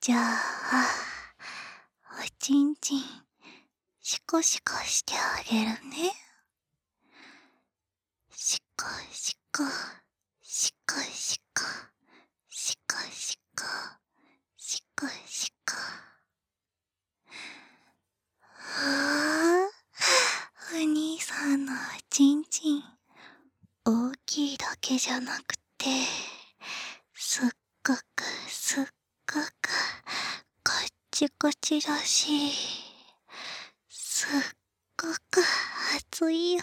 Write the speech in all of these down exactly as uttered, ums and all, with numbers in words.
じゃあ、おちんちん、シコシコしてあげるね。シコシコ、シコシコ、シコシコ、シコシコ。はぁ、お兄さんのおちんちん、大きいだけじゃなくて、すっごくすっごく、こっちこちだし、すっごく熱いよ。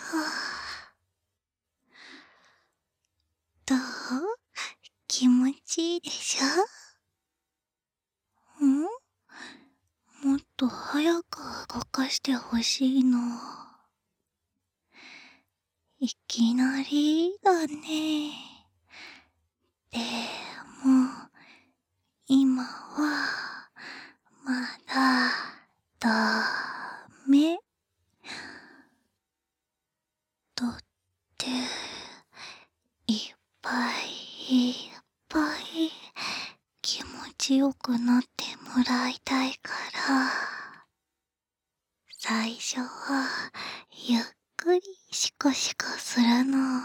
どう？気持ちいいでしょ？ん？もっと早く動かしてほしいの。いきなりだね。でも、今は、まだ、ダメ。だって、いっぱいいっぱい気持ちよくなってもらいたいから、最初はゆっくりシコシコするの。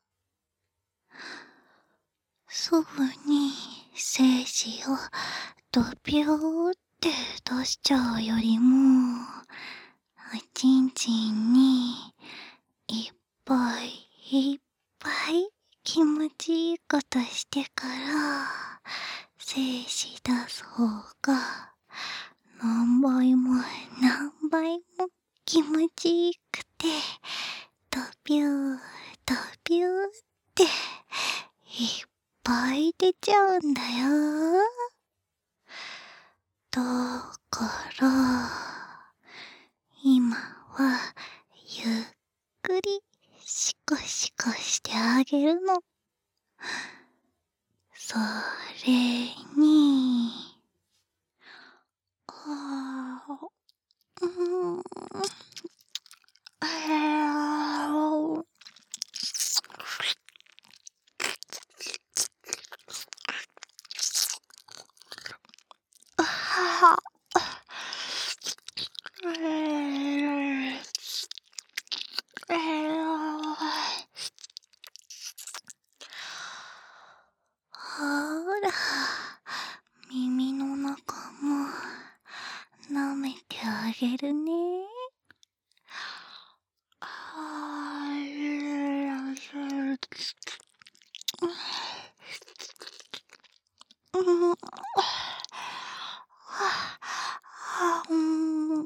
すぐに精子をドピューって出しちゃうよりも、おちんちんにいっぱいいっぱい気持ちいいことしてから精子出す方が何倍も何倍も気持ちいいくて、ドピュードピューっていっぱい出ちゃうんだよ。だから今はゆっくりシコシコしてあげるの。それに、あー、うーん、あー、あは、えー、えー、ほら、耳の中も舐めてあげるね。あー、うん、あ、うん、うん、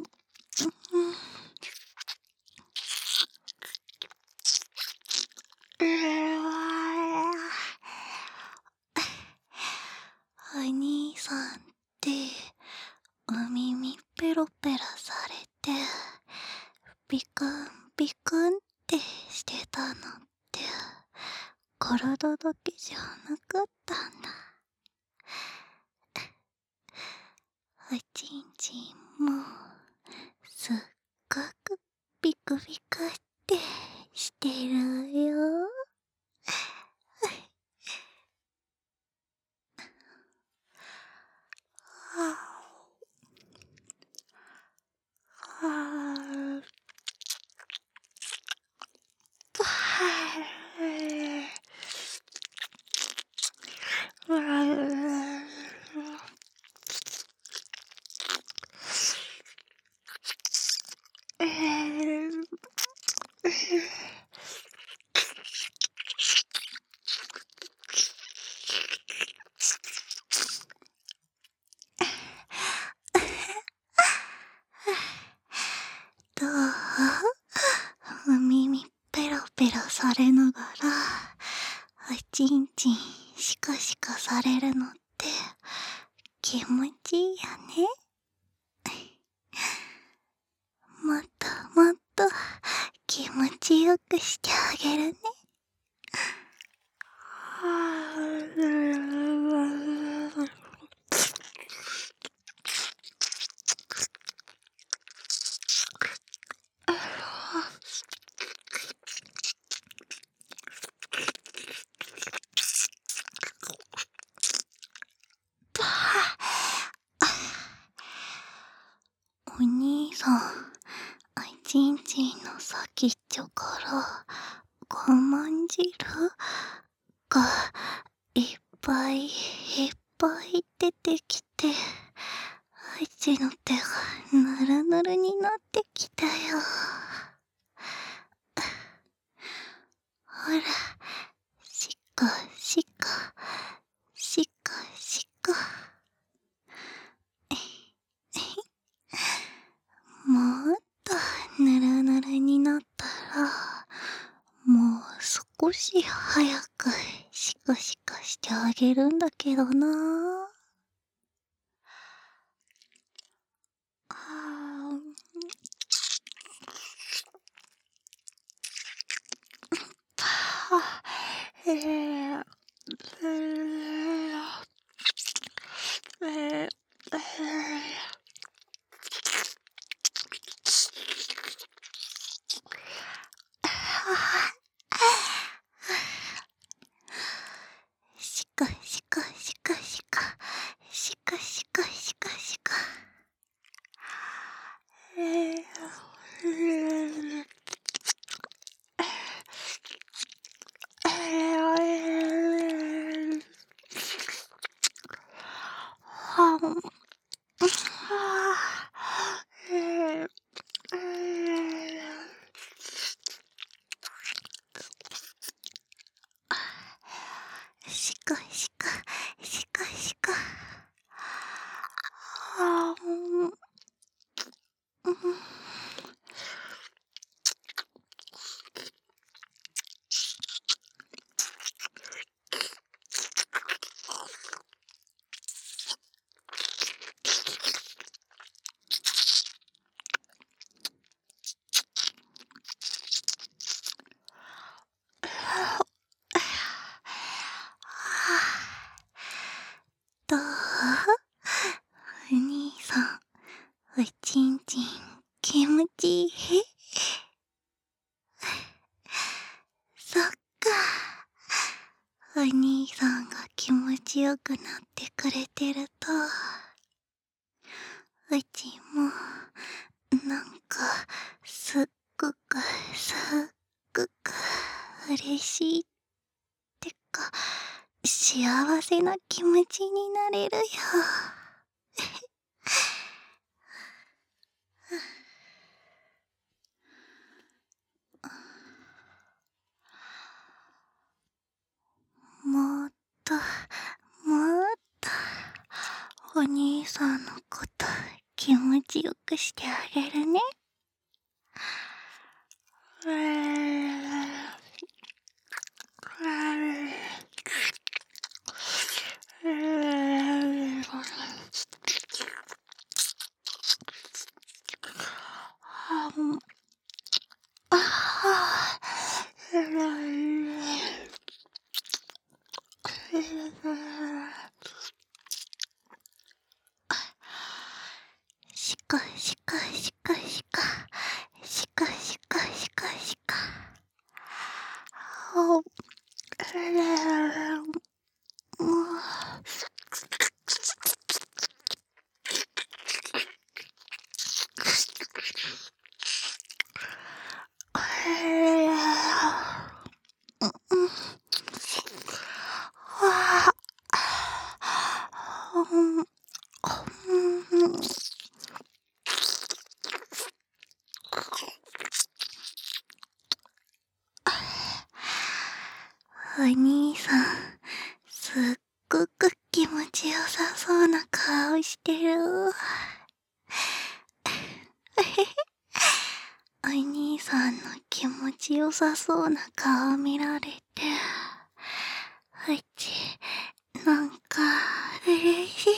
えー、お兄さんってお耳ペロペロされてビクンビクンってしてたのって体だけじゃなかったんだ。おちんちんもすっごくビクビクってしてるよ。はあ、はあ、はあ、はあ、えー、どう？お耳ペロペロされながらおちんちんシコシコされるのって気持ちいいよね。もっともっと気持ちよくしてあげるね。はぁ、 さん、ちんちんの先っちょからごまん汁がいっぱいいっぱい出てきて、あいちの手がぬるぬるになってきたよ。ほら、しかしか、しかしか。もっとぬるぬるになったら、もう少し早くシカシカしてあげるんだけどな。あーはえー、えー、えー、えーしかしかしかしかしかしかしかしかえー、えー、えー、はんはあえー、えーしかしかしかしかはんうんどうお兄さん、おちんちん気持ちいい？そっか。お兄さんが気持ちよくなってくれてると、うちもなんかすっごくすっごく嬉しいってか、幸せな気持ちになれるよ。もっともっとお兄さんのこと気持ちよくしてあげるね。うしかしかしかしかしかしかしかしかもうお兄さん、すっごく気持ちよさそうな顔してる。お兄さんの気持ちよさそうな顔見られて、うち、なんか、嬉しい。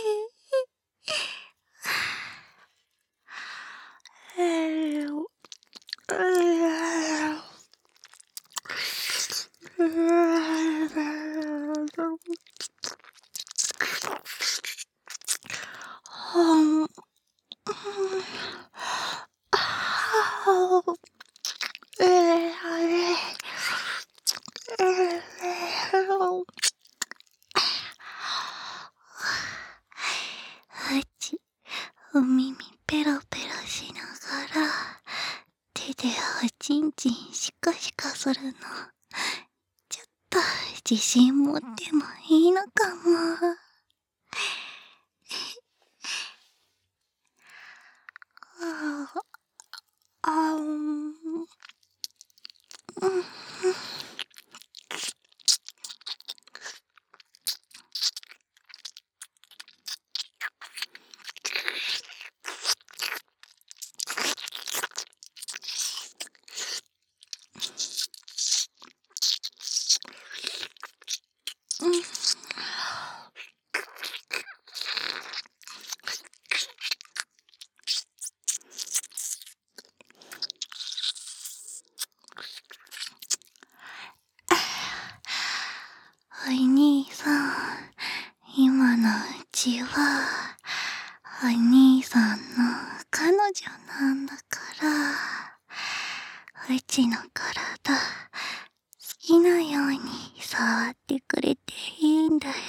えー、えー、えー、はん、あー、えー、えー、えー、うち、お耳ペロペロしなするの。ちょっと自信持ってもいいのかも。ああ、あん、うん、うん。お兄さん、今のうちは、お兄さんの彼女なんだから、うちの体、好きなように触ってくれていいんだよ。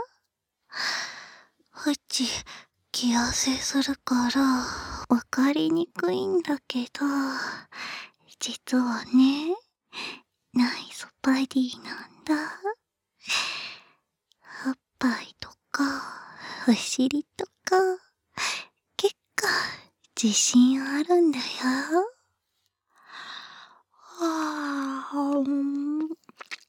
うち、気痩せするから、わかりにくいんだけど、実はね、ナイスバディなんだ。おっぱいとか、お尻とか、結構自信あるんだよ。あー、うん、うん、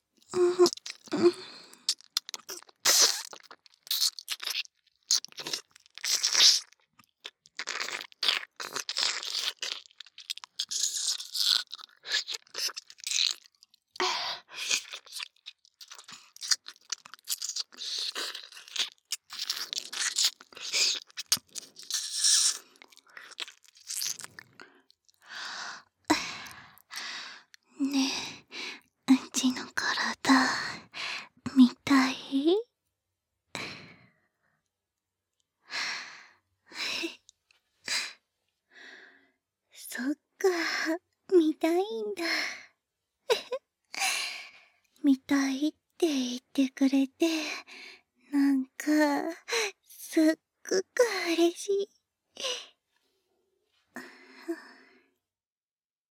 ねえ、うちの体、見たい？そっか、見たいんだ。見たいって言ってくれて、なんか、すっごく嬉しい。